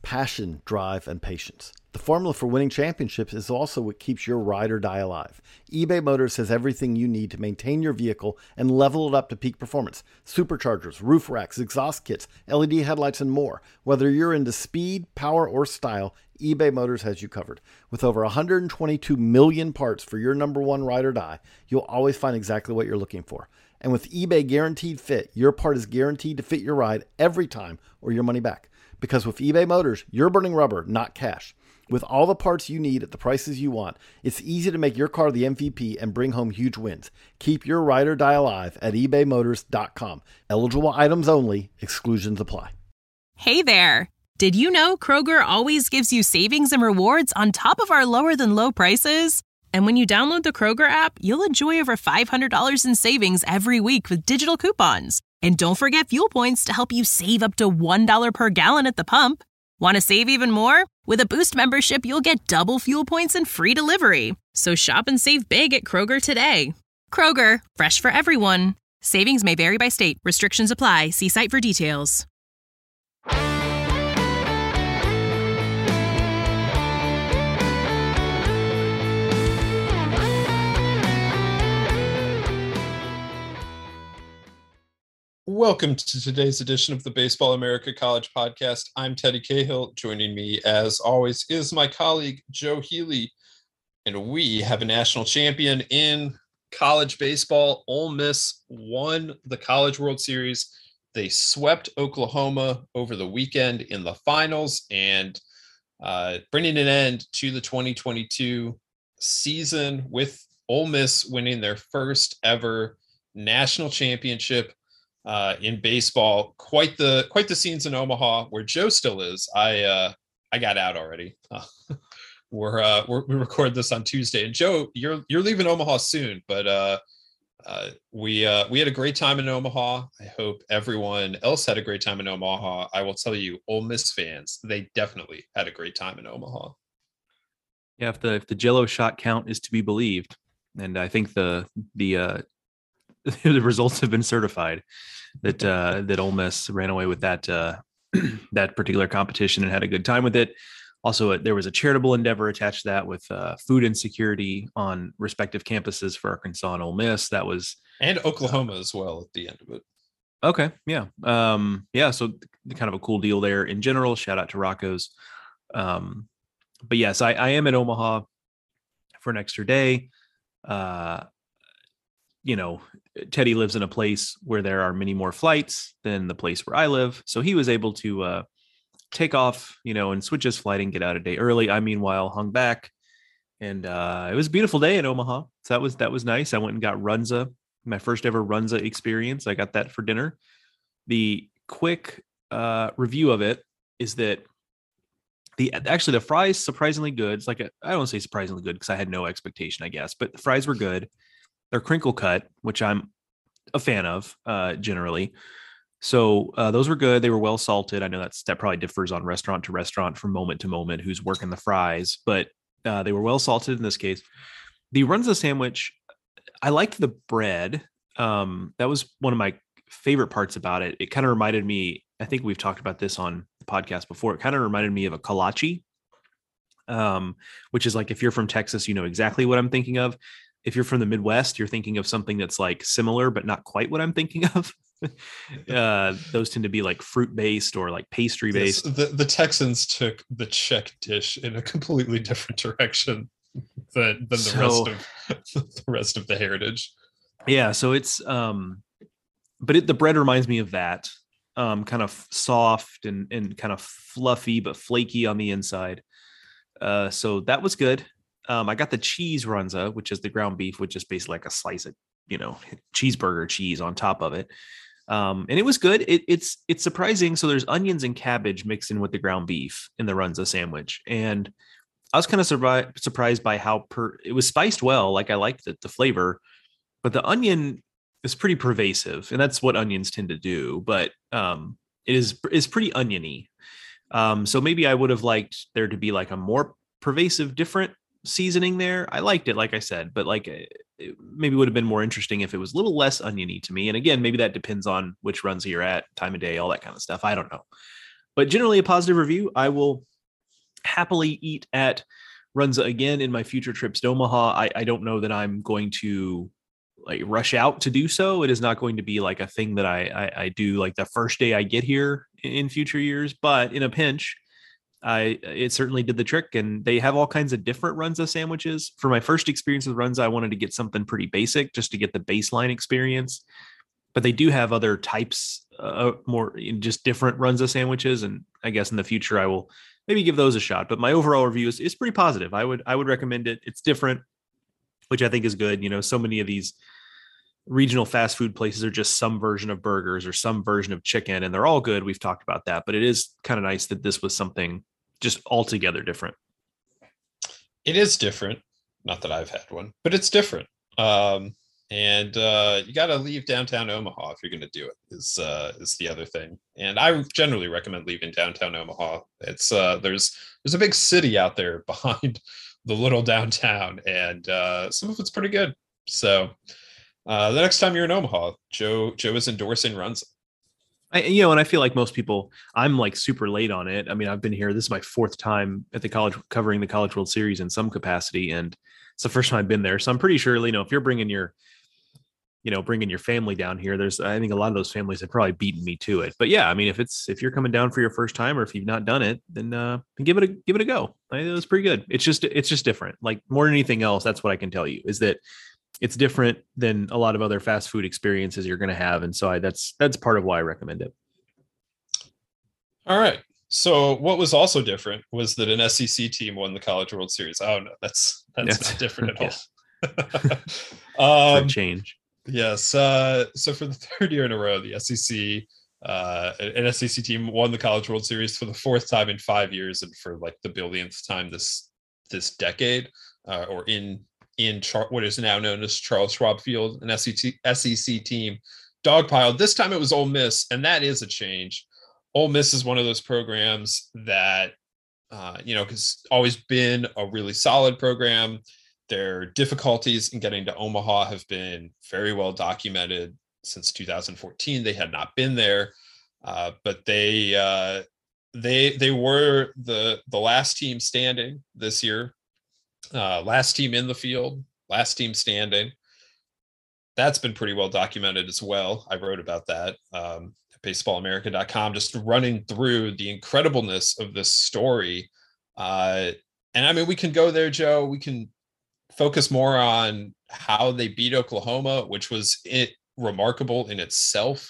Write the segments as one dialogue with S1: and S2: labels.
S1: Passion, drive, and patience. The formula for winning championships is also what keeps your ride or die alive. eBay Motors has everything you need to maintain your vehicle and level it up to peak performance. Superchargers, roof racks, exhaust kits, LED headlights, and more. Whether you're into speed, power, or style, eBay Motors has you covered. With over 122 million parts for your number one ride or die, you'll always find exactly what you're looking for. And with eBay Guaranteed Fit, your part is guaranteed to fit your ride every time or your money back. Because with eBay Motors, you're burning rubber, not cash. With all the parts you need at the prices you want, it's easy to make your car the MVP and bring home huge wins. Keep your ride or die alive at ebaymotors.com. Eligible items only. Exclusions apply.
S2: Hey there. Did you know Kroger always gives you savings and rewards on top of our lower than low prices? And when you download the Kroger app, you'll enjoy over $500 in savings every week with digital coupons. And don't forget fuel points to help you save up to $1 per gallon at the pump. Want to save even more? With a Boost membership, you'll get double fuel points and free delivery. So shop and save big at Kroger today. Kroger, fresh for everyone. Savings may vary by state. Restrictions apply. See site for details.
S3: Welcome to today's edition of the Baseball America College Podcast. I'm Teddy Cahill. Joining me, as always, is my colleague, Joe Healy. And we have a national champion in college baseball. Ole Miss won the College World Series. They swept Oklahoma over the weekend in the finals and bringing an end to the 2022 season with Ole Miss winning their first ever national championship in baseball. Quite the scenes in Omaha, where Joe still is. I got out already. We record this on Tuesday, and Joe, you're leaving Omaha soon, but we had a great time in Omaha. I hope everyone else had a great time in Omaha. I will tell you, Ole Miss fans, they definitely had a great time in Omaha.
S4: Yeah, if the Jello shot count is to be believed, and I think the the results have been certified that Ole Miss ran away with that that particular competition and had a good time with it. Also, there was a charitable endeavor attached to that with food insecurity on respective campuses for Arkansas and Ole Miss. That was
S3: and Oklahoma as well at the end of it.
S4: Okay, yeah, So kind of a cool deal there in general. Shout out to Rocco's. But yes, I am in Omaha for an extra day. Teddy lives in a place where there are many more flights than the place where I live. So he was able to take off, and switch his flight and get out a day early. I, meanwhile, hung back, and it was a beautiful day in Omaha. So that was nice. I went and got Runza, my first ever Runza experience. I got that for dinner. The quick review of it is that the fries surprisingly good. It's like I don't say surprisingly good because I had no expectation, I guess, but the fries were good. They're crinkle cut, which I'm a fan of generally. So those were good. They were well salted. I know that probably differs on restaurant to restaurant from moment to moment who's working the fries, but they were well salted in this case. The Runza sandwich, I liked the bread. That was one of my favorite parts about it. It kind of reminded me, I think we've talked about this on the podcast before. It kind of reminded me of a kolache, which is like, if you're from Texas, you know exactly what I'm thinking of. If you're from the Midwest, you're thinking of something that's like similar, but not quite what I'm thinking of. Those tend to be like fruit-based or like pastry-based.
S3: Yes, the Texans took the Czech dish in a completely different direction than the rest of the heritage.
S4: Yeah, so it's but the bread reminds me of that. Kind of soft and kind of fluffy but flaky on the inside. So that was good. I got the cheese Runza, which is the ground beef, which is basically like a slice of, cheeseburger cheese on top of it. And it was good. It's surprising. So there's onions and cabbage mixed in with the ground beef in the Runza sandwich. And I was kind of surprised by how it was spiced well. Like I liked the flavor, but the onion is pretty pervasive, and that's what onions tend to do. But it is pretty oniony. So maybe I would have liked there to be like a more pervasive, different seasoning there. I liked it, like I said, but like it maybe would have been more interesting if it was a little less oniony to me. And again, maybe that depends on which Runza you're at, time of day, all that kind of stuff. I don't know. But generally a positive review. I will happily eat at Runza again in my future trips to Omaha. I don't know that I'm going to like rush out to do so. It is not going to be like a thing that I do like the first day I get here in future years, but in a pinch, it certainly did the trick. And they have all kinds of different Runza sandwiches. For my first experience with Runza, I wanted to get something pretty basic just to get the baseline experience. But they do have other types, more just different Runza sandwiches. And I guess in the future, I will maybe give those a shot. But my overall review is pretty positive. I would recommend it. It's different, which I think is good. You know, so many of these regional fast food places are just some version of burgers or some version of chicken, and they're all good. We've talked about that, but it is kind of nice that this was something just altogether different.
S3: It is different. Not that I've had one, but it's different. And you got to leave downtown Omaha if you're going to do it. Is the other thing. And I generally recommend leaving downtown Omaha. It's there's a big city out there behind the little downtown, and some of it's pretty good. So the next time you're in Omaha, Joe is endorsing Runza.
S4: And I feel like most people, I'm like super late on it. I mean, I've been here. This is my fourth time at the college covering the College World Series in some capacity, and it's the first time I've been there. So I'm pretty sure, if you're bringing your family down here, I think a lot of those families have probably beaten me to it. But yeah, I mean, if you're coming down for your first time, or if you've not done it, then give it a go. It was pretty good. It's just different. Like more than anything else, that's what I can tell you is that it's different than a lot of other fast food experiences you're going to have. And so that's part of why I recommend it.
S3: All right. So what was also different was that an SEC team won the College World Series. Oh no, that's not different at all.
S4: For a change.
S3: Yes. So for the third year in a row, the SEC, an SEC team won the College World Series for the fourth time in 5 years, and for like the billionth time this decade, or in what is now known as Charles Schwab Field, an SEC team dogpiled. This time it was Ole Miss, and that is a change. Ole Miss is one of those programs that, has always been a really solid program. Their difficulties in getting to Omaha have been very well documented since 2014. They had not been there, but they were the last team standing this year. Last team in the field, last team standing. That's been pretty well documented as well. I wrote about that at baseballamerica.com, just running through the incredibleness of this story. And I mean, we can go there, Joe. We can focus more on how they beat Oklahoma, which was remarkable in itself.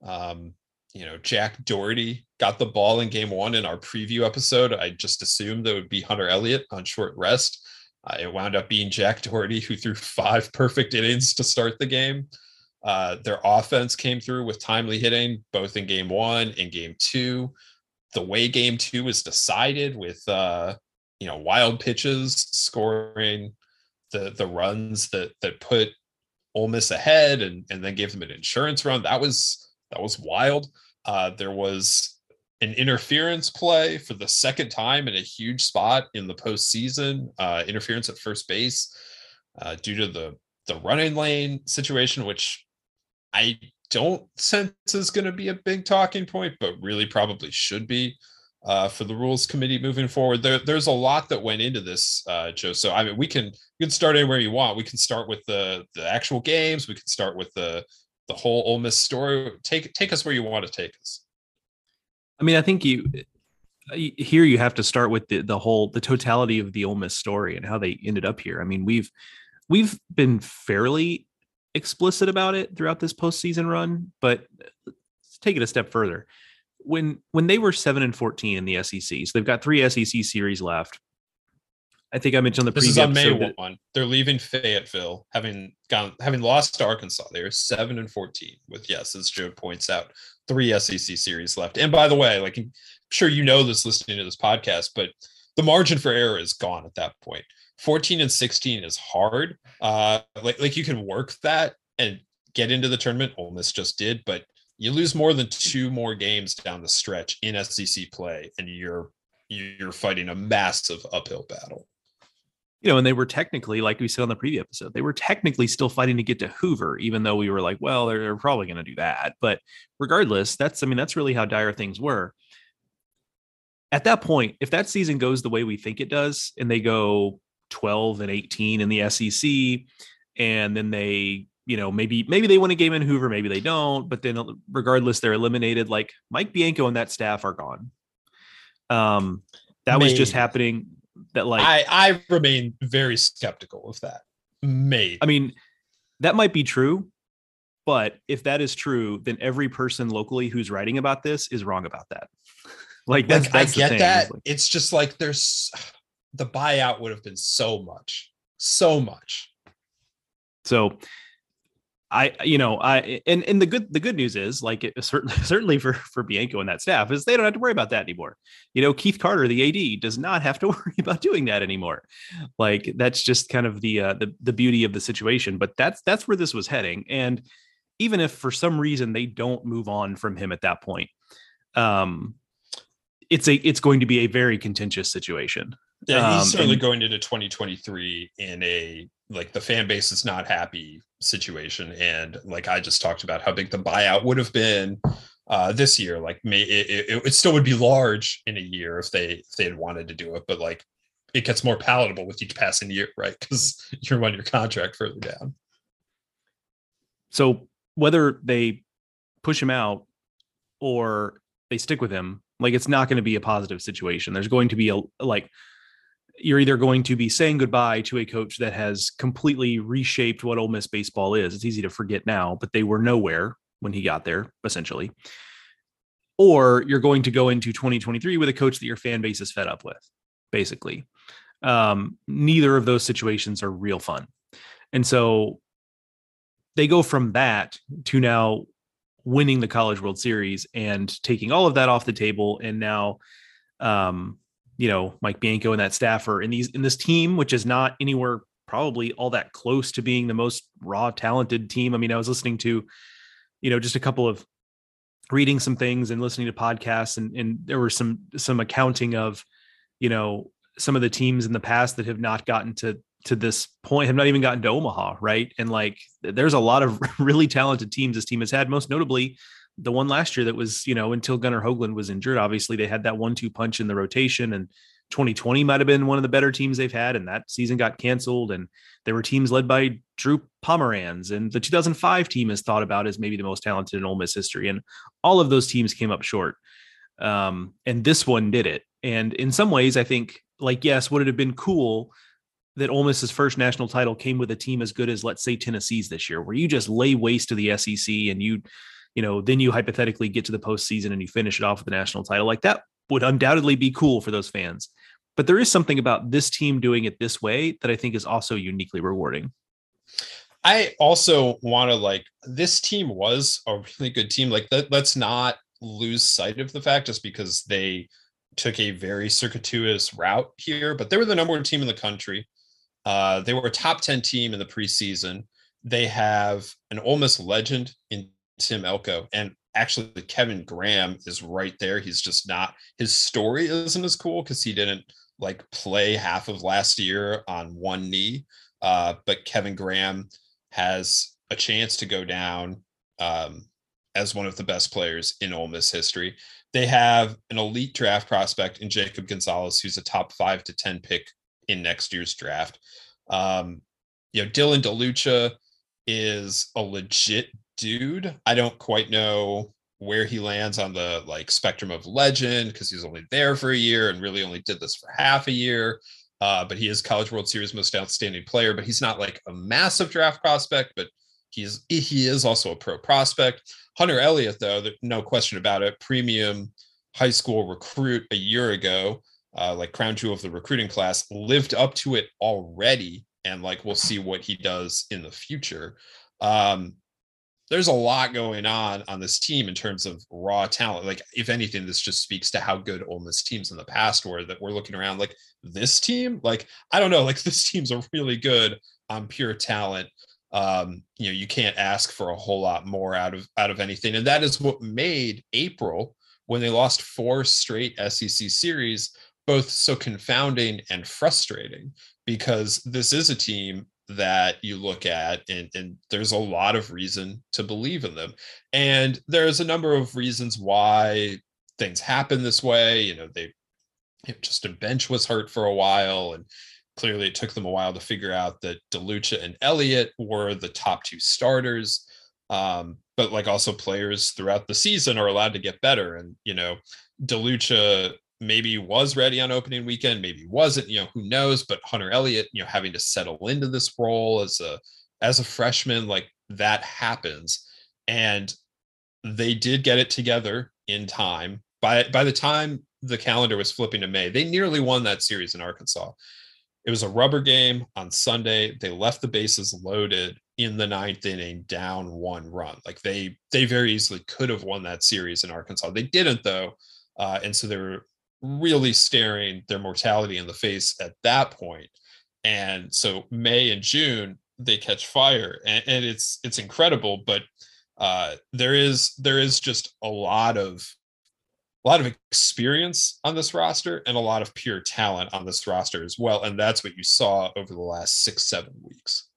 S3: Jack Doherty got the ball in game one in our preview episode. I just assumed that would be Hunter Elliott on short rest. It wound up being Jack Doherty, who threw 5 perfect innings to start the game. Their offense came through with timely hitting, both in game one and game two. The way game two was decided with, wild pitches scoring the runs that put Ole Miss ahead and then gave them an insurance run. That was wild. There was an interference play for the second time in a huge spot in the postseason, interference at first base due to the running lane situation, which I don't sense is going to be a big talking point, but really probably should be for the rules committee moving forward. There's a lot that went into this, Joe. So I mean, we can start anywhere you want. We can start with the actual games. We can start with the whole Ole Miss story. Take us where you want to take us.
S4: I mean, I think you have to start with the totality of the Ole Miss story and how they ended up here. I mean, we've been fairly explicit about it throughout this postseason run, but let's take it a step further. When they were 7-14 in the SEC, so they've got 3 SEC series left. I think I mentioned this is on May
S3: 1. They're leaving Fayetteville, having lost to Arkansas. They are 7-14 with, yes, as Joe points out, 3 SEC series left. And by the way, like, I'm sure you know this listening to this podcast, but the margin for error is gone at that point. 14-16 is hard. Like you can work that and get into the tournament. Ole Miss just did, but you lose more than 2 more games down the stretch in SEC play, and you're fighting a massive uphill battle.
S4: And they were technically, like we said on the previous episode, they were technically still fighting to get to Hoover, even though we were like, well, they're probably going to do that. But regardless, that's really how dire things were. at that point, if that season goes the way we think it does, and they go 12-18 in the SEC, and then they, maybe they win a game in Hoover, maybe they don't, but then regardless, they're eliminated. Like Mike Bianco and that staff are gone. That was just happening. That like
S3: I remain very skeptical of that.
S4: I mean, that might be true, but if that is true, then every person locally who's writing about this is wrong about that. Like that's
S3: I get that. It's just like there's the buyout would have been so much.
S4: So and the good news is, like, it certainly for Bianco and that staff, is they don't have to worry about that anymore. Keith Carter, the AD, does not have to worry about doing that anymore. Like, that's just kind of the beauty of the situation. But that's where this was heading. And even if for some reason they don't move on from him at that point, it's going to be a very contentious situation.
S3: Yeah, he's certainly going into 2023 in a, like, the fan base is not happy situation. And like I just talked about how big the buyout would have been this year. Like, it still would be large in a year if they had wanted to do it, but like it gets more palatable with each passing year, right? Because you're on your contract further down.
S4: So whether they push him out or they stick with him, like, it's not going to be a positive situation. There's going to be you're either going to be saying goodbye to a coach that has completely reshaped what Ole Miss baseball is. It's easy to forget now, but they were nowhere when he got there, essentially. Or you're going to go into 2023 with a coach that your fan base is fed up with, basically. Neither of those situations are real fun. And so they go from that to now winning the College World Series and taking all of that off the table. And now, Mike Bianco and that staff are in this team, which is not anywhere probably all that close to being the most raw talented team. I mean, I was listening to, just a couple of reading some things and listening to podcasts, and there were some accounting of, some of the teams in the past that have not gotten to this point, have not even gotten to Omaha. Right. And like, there's a lot of really talented teams this team has had, most notably the one last year that was, until Gunnar Hoagland was injured. Obviously they had that 1-2 punch in the rotation, and 2020 might've been one of the better teams they've had. And that season got canceled, and there were teams led by Drew Pomeranz, and the 2005 team is thought about as maybe the most talented in Ole Miss history. And all of those teams came up short. And this one did it. And in some ways, I think, like, yes, would it have been cool that Ole Miss's first national title came with a team as good as, let's say, Tennessee's this year, where you just lay waste to the SEC and then you hypothetically get to the postseason and you finish it off with the national title. Like, that would undoubtedly be cool for those fans. But there is something about this team doing it this way that I think is also uniquely rewarding.
S3: I also want to, this team was a really good team. Like, let's not lose sight of the fact, just because they took a very circuitous route here, but they were the number one team in the country. They were a top 10 team in the preseason. They have an Ole Miss legend in Tim Elko, and actually Kevin Graham is right there. He's just not, his story isn't as cool because he didn't play half of last year on one knee. But Kevin Graham has a chance to go down as one of the best players in Ole Miss history. They have an elite draft prospect in Jacob Gonzalez, who's a top 5 to 10 pick in next year's draft. Dylan DeLucia is a legit dude. I don't quite know where he lands on the spectrum of legend, because he's only there for a year and really only did this for half a year. But he is College World Series most outstanding player, but he's not a massive draft prospect, but he is also a pro prospect. Hunter Elliott, though, no question about it, premium high school recruit a year ago, crown jewel of the recruiting class, lived up to it already. And we'll see what he does in the future. There's a lot going on this team in terms of raw talent. If anything, this just speaks to how good Ole Miss teams in the past were, that we're looking around this team. I don't know, this team's are really good on pure talent. You can't ask for a whole lot more out of anything. And that is what made April, when they lost 4 straight SEC series, both so confounding and frustrating, because this is a team that you look at and there's a lot of reason to believe in them. And there's a number of reasons why things happen this way. They Justin Bench was hurt for a while, and clearly it took them a while to figure out that DeLucia and Elliott were the top two starters. But like also players throughout the season are allowed to get better. And, DeLucia maybe was ready on opening weekend, maybe wasn't, who knows, but Hunter Elliott, having to settle into this role as a freshman, like that happens. And they did get it together in time. By the time the calendar was flipping to May, they nearly won that series in Arkansas. It was a rubber game on Sunday. They left the bases loaded in the ninth inning, down 1 run. Like they very easily could have won that series in Arkansas. They didn't though. And so they were really staring their mortality in the face at that point. And so May and June, they catch fire, and it's incredible. But there is just a lot of experience on this roster and a lot of pure talent on this roster as well. And that's what you saw over the last 6-7 weeks.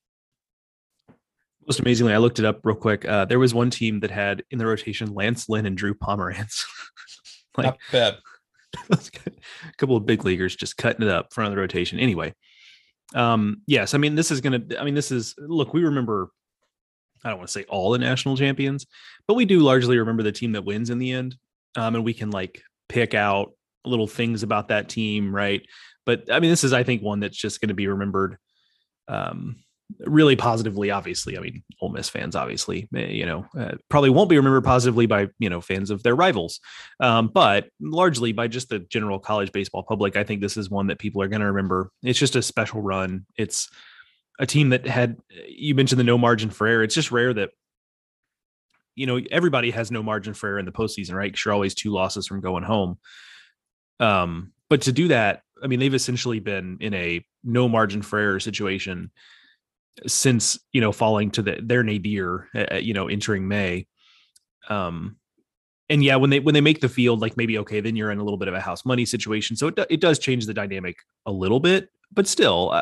S4: Most amazingly, I looked it up real quick. There was one team that had in the rotation Lance Lynn and Drew Pomeranz.
S3: Not bad.
S4: A couple of big leaguers just cutting it up front of the rotation. Anyway, yes, look, we remember, I don't want to say all the national champions, but we do largely remember the team that wins in the end. And we can like pick out little things about that team, right? But I mean, this is, I think, one that's just going to be remembered really positively. Obviously, I mean, Ole Miss fans, obviously, probably won't be remembered positively by fans of their rivals, but largely by just the general college baseball public. I think this is one that people are going to remember. It's just a special run. It's a team that had, you mentioned the no margin for error. It's just rare that everybody has no margin for error in the postseason, right? Because you're always 2 losses from going home. But to do that, I mean, they've essentially been in a no margin for error situation since, falling to their nadir, entering May. And yeah, when they make the field, like maybe, okay, then you're in a little bit of a house money situation. So it does change the dynamic a little bit, but still,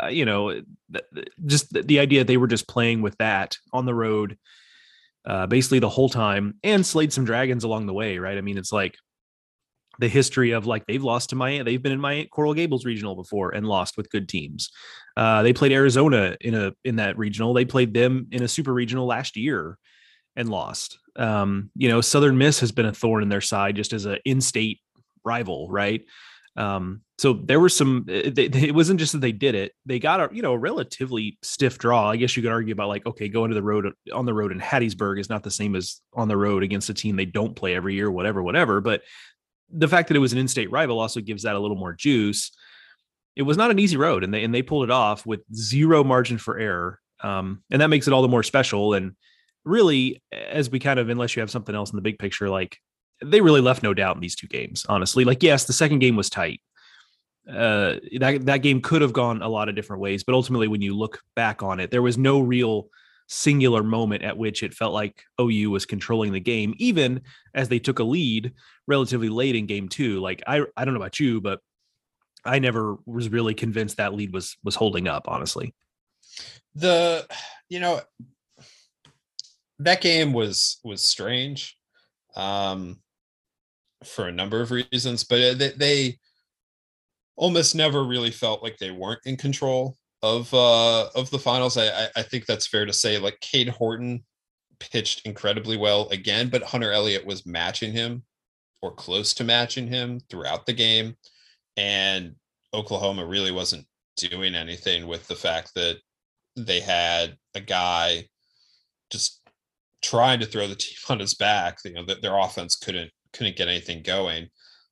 S4: just the idea they were just playing with that on the road, basically the whole time, and slayed some dragons along the way, right? I mean, it's like the history of like they've lost to Miami. They've been in my Coral Gables regional before and lost with good teams. They played Arizona in that regional. They played them in a super regional last year and lost. Southern Miss has been a thorn in their side just as an in-state rival, right? So there were some, it wasn't just that they did it. They got a relatively stiff draw. I guess you could argue about like, okay, going to the road on the road in Hattiesburg is not the same as on the road against a team they don't play every year, whatever. But the fact that it was an in-state rival also gives that a little more juice. It was not an easy road, and they pulled it off with 0 margin for error. And that makes it all the more special. And really, as we kind of, unless you have something else in the big picture, like they really left no doubt in these 2 games, honestly. Like, yes, the second game was tight. That game could have gone a lot of different ways, but ultimately when you look back on it, there was no real singular moment at which it felt like OU was controlling the game, even as they took a lead relatively late in game 2. Like, I don't know about you, but I never was really convinced that lead was holding up, honestly.
S3: That game was strange for a number of reasons, but they almost never really felt like they weren't in control of the finals. I think that's fair to say. Like, Cade Horton pitched incredibly well again, but Hunter Elliott was matching him or close to matching him throughout the game. And Oklahoma really wasn't doing anything with the fact that they had a guy just trying to throw the team on his back. That their offense couldn't get anything going.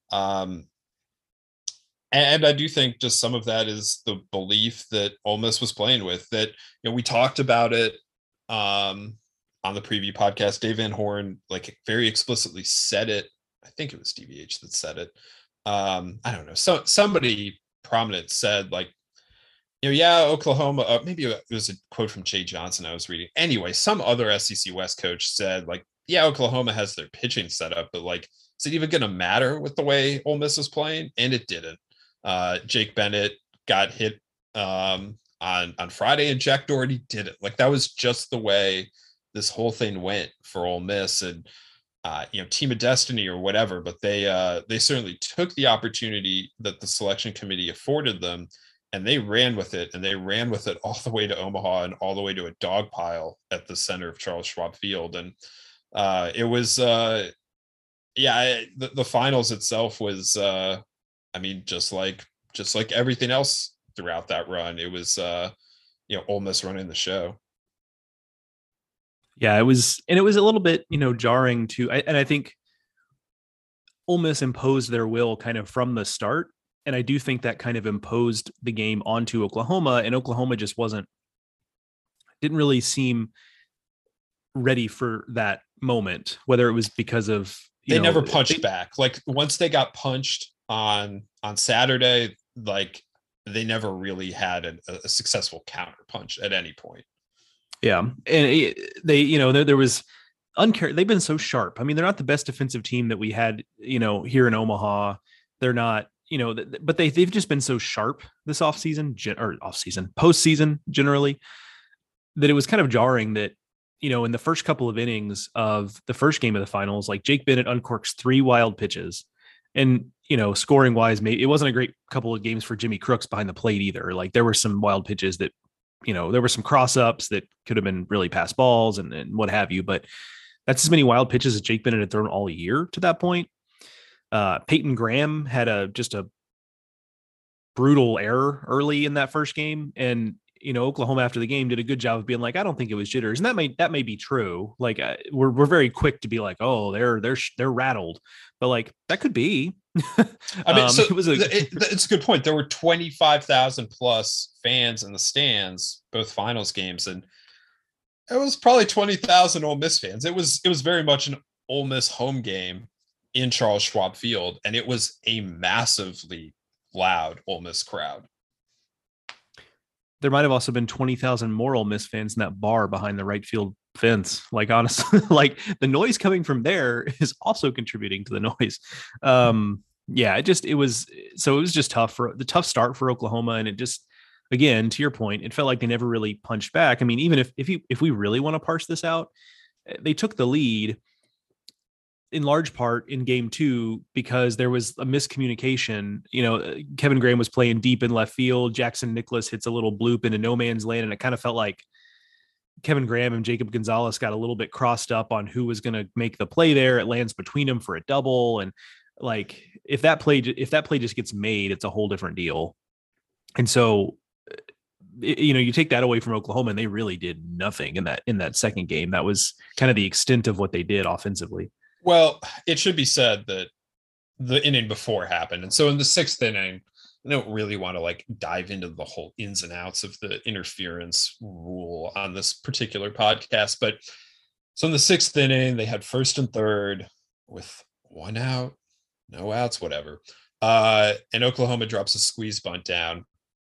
S3: And I do think just some of that is the belief that Ole Miss was playing with. That we talked about it on the preview podcast. Dave Van Horn like very explicitly said it. I think it was DVH that said it. I don't know. So somebody prominent said like, Oklahoma. Maybe it was a quote from Jay Johnson I was reading. Anyway, some other SEC West coach said like, Oklahoma has their pitching set up, but like, is it even going to matter with the way Ole Miss is playing? And it didn't. Jake Bennett got hit on Friday, and Jack Doherty did it. Like, that was just the way this whole thing went for Ole Miss. And team of destiny or whatever, but they certainly took the opportunity that the selection committee afforded them, and they ran with it, and they ran with it all the way to Omaha and all the way to a dog pile at the center of Charles Schwab Field. And it was, the finals itself was, just like everything else throughout that run, it was, Ole Miss running the show.
S4: Yeah, it was a little bit, jarring too. And I think Ole Miss imposed their will kind of from the start. And I do think that kind of imposed the game onto Oklahoma, and Oklahoma just didn't really seem ready for that moment, whether it was because of,
S3: they never punched back. Like once they got punched on Saturday, like they never really had a successful counter punch at any point.
S4: Yeah. And there was they've been so sharp. I mean, they're not the best defensive team that we had, here in Omaha. They're not, but they've just been so sharp this postseason generally, that it was kind of jarring that, in the first couple of innings of the first game of the finals, like Jake Bennett uncorks 3 wild pitches, and, scoring wise, maybe it wasn't a great couple of games for Jimmy Crooks behind the plate either. Like there were some wild pitches that, there were some cross ups that could have been really pass balls and what have you, but that's as many wild pitches as Jake Bennett had thrown all year to that point. Peyton Graham had just a brutal error early in that first game. And, Oklahoma after the game did a good job of being like, I don't think it was jitters. And that may be true. Like we're very quick to be like, oh, they're rattled, but like that could be.
S3: I mean, so it's a good point. There were 25,000 plus fans in the stands, both finals games, and it was probably 20,000 Ole Miss fans. It was very much an Ole Miss home game in Charles Schwab Field, and it was a massively loud Ole Miss crowd.
S4: There might have also been 20,000 more Ole Miss fans in that bar behind the right field fence. Like honestly, like the noise coming from there is also contributing to the noise. It was just tough start for Oklahoma. And it just, again, to your point, it felt like they never really punched back. I mean, even if we really want to parse this out, they took the lead in large part in game 2 because there was a miscommunication. Kevin Graham was playing deep in left field. Jackson Nicholas hits a little bloop into no man's land. And it kind of felt like Kevin Graham and Jacob Gonzalez got a little bit crossed up on who was going to make the play there. It lands between them for a double. And like, if that play just gets made, it's a whole different deal. And so, you take that away from Oklahoma and they really did nothing in that second game. That was kind of the extent of what they did offensively.
S3: Well, it should be said that the inning before happened. And so in the 6th inning, I don't really want to dive into the whole ins and outs of the interference rule on this particular podcast. But so in the 6th inning, they had 1st and 3rd with 1 out, no outs, whatever. And Oklahoma drops a squeeze bunt down.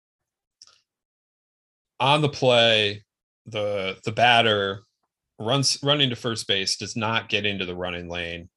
S3: On the play, the batter running to first base, does not get into the running lane.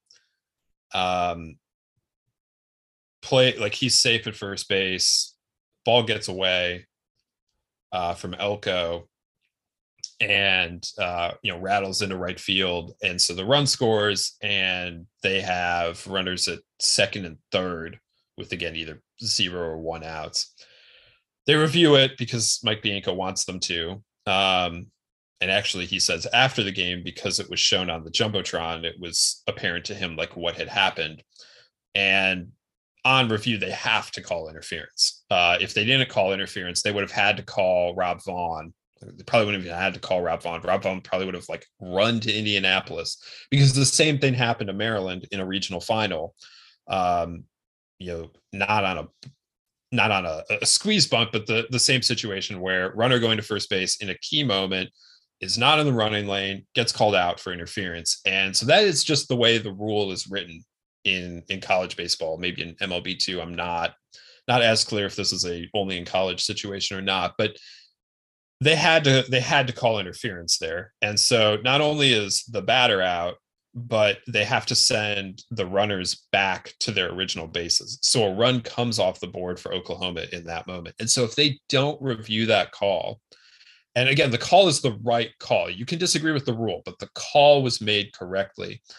S3: He's safe at first base. Ball gets away from Elko and rattles into right field. And so the run scores, and they have runners at 2nd and 3rd with, again, either 0 or 1 outs. They review it because Mike Bianco wants them to. And actually, he says after the game, because it was shown on the Jumbotron, it was apparent to him what had happened. And on review, they have to call interference. If they didn't call interference, they would have had to call Rob Vaughn. They probably wouldn't have even had to call Rob Vaughn. Rob Vaughn probably would have run to Indianapolis, because the same thing happened to Maryland in a regional final. Not on a squeeze bunt, but the same situation where runner going to first base in a key moment is not in the running lane, gets called out for interference. And so that is just the way the rule is written in college baseball. Maybe in MLB too. I'm not as clear if this is a only in college situation or not, but they had to call interference there. And so not only is the batter out, but they have to send the runners back to their original bases. So a run comes off the board for Oklahoma in that moment. And so if they don't review that call, and again, the call is the right call. You can disagree with the rule, but the call was made correctly.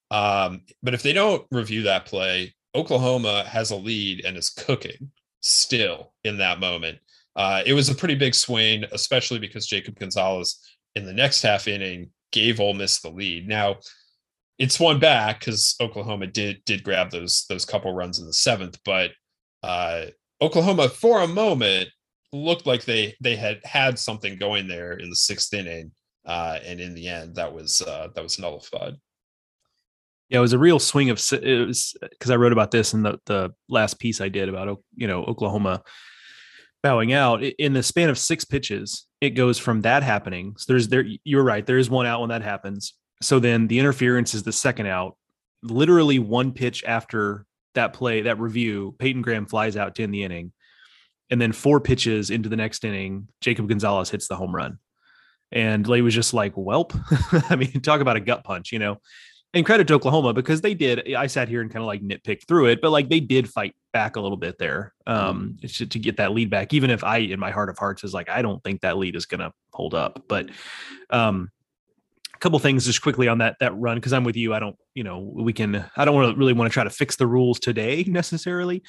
S3: But if they don't review that play, Oklahoma has a lead and is cooking still in that moment. It was a pretty big swing, especially because Jacob Gonzalez in the next half inning gave Ole Miss the lead. Now it's one back because Oklahoma did grab those couple runs in the seventh, but Oklahoma for a moment looked like they had something going there in the sixth inning, and in the end that was nullified.
S4: Yeah, it was a real swing of it was because I wrote about this in the last piece I did about Oklahoma bowing out. In the span of 6 pitches, it goes from that happening. So you're right, there is one out when that happens. So then the interference is the second out. Literally 1 pitch after that play, that review, Peyton Graham flies out to end the inning. And then 4 pitches into the next inning, Jacob Gonzalez hits the home run. And Lay was just like, welp. I mean, talk about a gut punch, And credit to Oklahoma because they did. I sat here and kind of like nitpicked through it, but like they did fight back a little bit there to get that lead back, even if I, in my heart of hearts, is like, I don't think that lead is going to hold up. But a couple things just quickly on that run, because I'm with you. I don't really want to try to fix the rules today necessarily.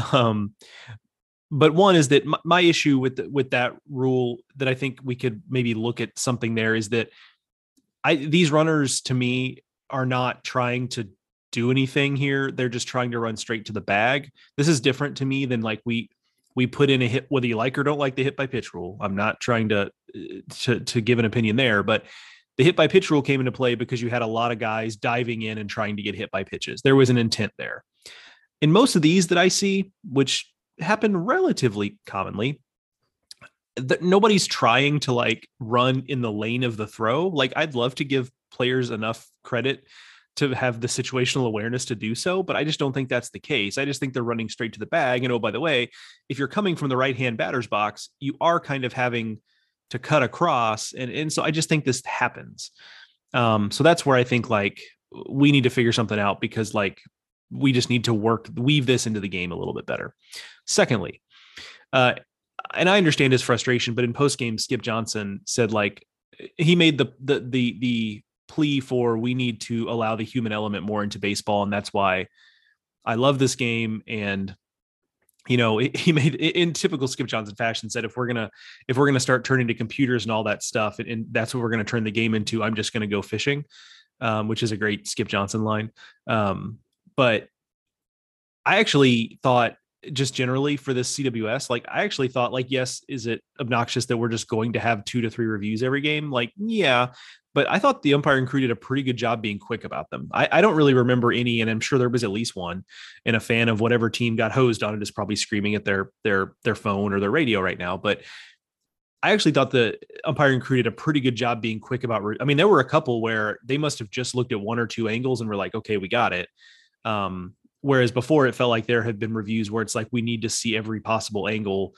S4: But one is that my issue with that rule that I think we could maybe look at something there is that these runners to me are not trying to do anything here. They're just trying to run straight to the bag. This is different to me than like we put in a hit, whether you like or don't like the hit by pitch rule. I'm not trying to give an opinion there, but the hit by pitch rule came into play because you had a lot of guys diving in and trying to get hit by pitches. There was an intent there. In most of these that I see, which happen relatively commonly, that nobody's trying to like run in the lane of the throw. Like I'd love to give players enough credit to have the situational awareness to do so, but I just don't think that's the case. I just think they're running straight to the bag. And oh, by the way, if you're coming from the right-hand batter's box, you are kind of having to cut across. And so I just think this happens. So that's where I think like we need to figure something out because like we just need to weave this into the game a little bit better. Secondly, and I understand his frustration, but in postgame, Skip Johnson said like he made the plea for we need to allow the human element more into baseball, and that's why I love this game. And he made in typical Skip Johnson fashion said if we're gonna start turning to computers and all that stuff, and that's what we're gonna turn the game into, I'm just gonna go fishing, which is a great Skip Johnson line. But I actually thought, just generally for this CWS, like I actually thought like, yes, is it obnoxious that we're just going to have 2 to 3 reviews every game? Like, yeah, but I thought the umpiring crew did a pretty good job being quick about them. I don't really remember any, and I'm sure there was at least one, and a fan of whatever team got hosed on it is probably screaming at their phone or their radio right now. But I actually thought the umpiring crew did a pretty good job being quick about, there were a couple where they must have just looked at 1 or 2 angles and were like, okay, we got it. Whereas before it felt like there had been reviews where it's like, we need to see every possible angle,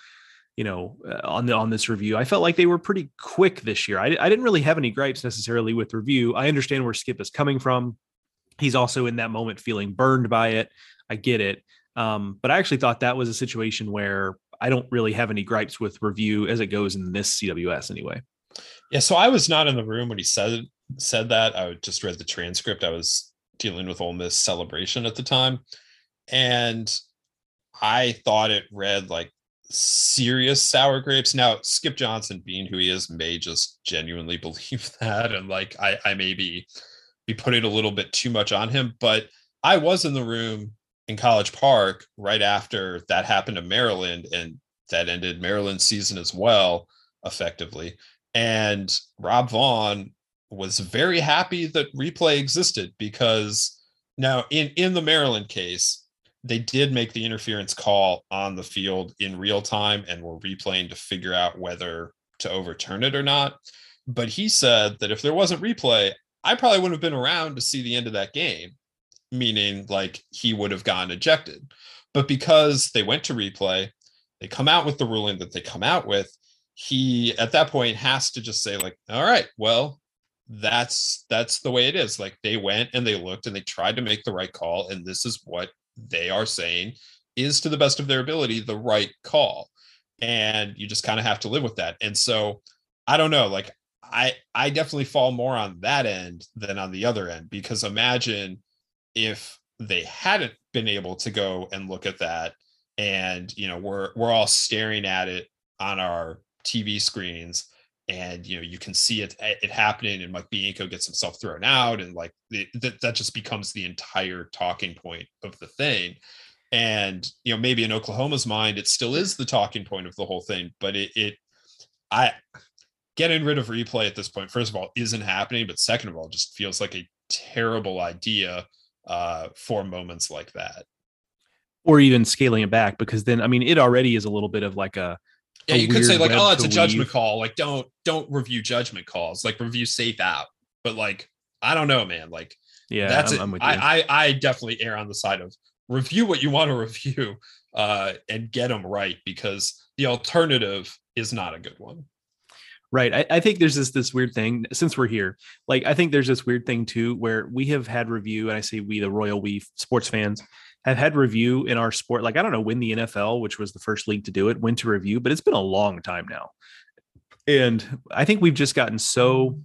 S4: on this review. I felt like they were pretty quick this year. I didn't really have any gripes necessarily with review. I understand where Skip is coming from. He's also in that moment feeling burned by it. I get it. But I actually thought that was a situation where I don't really have any gripes with review as it goes in this CWS anyway.
S3: Yeah. So I was not in the room when he said that. I just read the transcript. I was dealing with Ole Miss celebration at the time, and I thought it read like serious sour grapes. Now Skip Johnson, being who he is, may just genuinely believe that, and like I may be putting a little bit too much on him, but I was in the room in College Park right after that happened to Maryland, and that ended Maryland's season as well, effectively. And Rob Vaughn was very happy that replay existed, because now in the Maryland case, they did make the interference call on the field in real time and were replaying to figure out whether to overturn it or not. But he said that if there wasn't replay, I probably wouldn't have been around to see the end of that game, meaning like he would have gotten ejected. But because they went to replay, they come out with the ruling that they come out with, he at that point has to just say like, all right, well, that's the way it is. Like they went and they looked and they tried to make the right call, and this is what they are saying is, to the best of their ability, the right call. And you just kind of have to live with that. And so I don't know, like I definitely fall more on that end than on the other end, because imagine if they hadn't been able to go and look at that, and we're all staring at it on our TV screens, and you can see it happening, and like Bianco gets himself thrown out, and like that just becomes the entire talking point of the thing. And maybe in Oklahoma's mind it still is the talking point of the whole thing, but I getting rid of replay at this point, first of all, isn't happening, but second of all, just feels like a terrible idea for moments like that.
S4: Or even scaling it back, because then, I mean, it already is a little bit of like
S3: you could say like, oh, it's a judgment call. Like, don't review judgment calls, like review safe out. But like, I don't know, man. Like,
S4: yeah, I'm with you.
S3: I definitely err on the side of review what you want to review and get them right, because the alternative is not a good one.
S4: Right. I think there's this weird thing, since we're here, like, I think there's this weird thing too, where we have had review, and I say we, the royal we sports fans, have had review in our sport. Like, I don't know when the NFL, which was the first league to do it, went to review, but it's been a long time now. And I think we've gotten so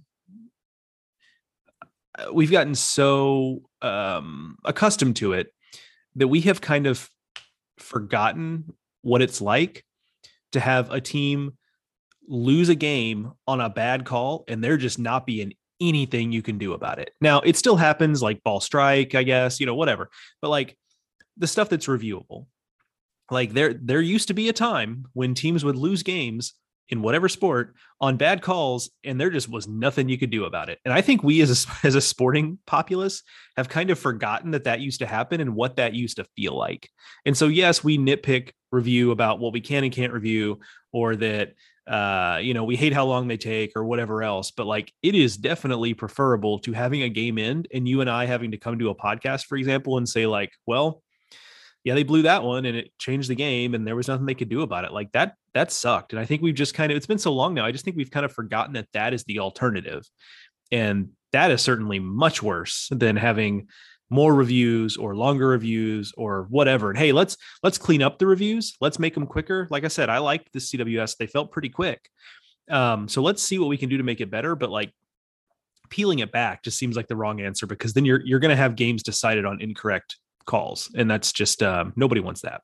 S4: accustomed to it that we have kind of forgotten what it's like to have a team lose a game on a bad call and there just not being anything you can do about it. Now, it still happens, like ball strike, I guess, whatever. But like the stuff that's reviewable, like there used to be a time when teams would lose games in whatever sport on bad calls, and there just was nothing you could do about it. And I think we as a sporting populace have kind of forgotten that used to happen and what that used to feel like. And so, yes, we nitpick review about what we can and can't review, or that, we hate how long they take or whatever else. But like, it is definitely preferable to having a game end and you and I having to come to a podcast, for example, and say like, well, yeah, they blew that one and it changed the game and there was nothing they could do about it. Like that sucked. And I think we've just it's been so long now. I just think we've kind of forgotten that is the alternative. And that is certainly much worse than having more reviews or longer reviews or whatever. And hey, let's clean up the reviews. Let's make them quicker. Like I said, I liked the CWS. They felt pretty quick. So let's see what we can do to make it better. But like, peeling it back just seems like the wrong answer, because then you're going to have games decided on incorrect calls, and that's just nobody wants that.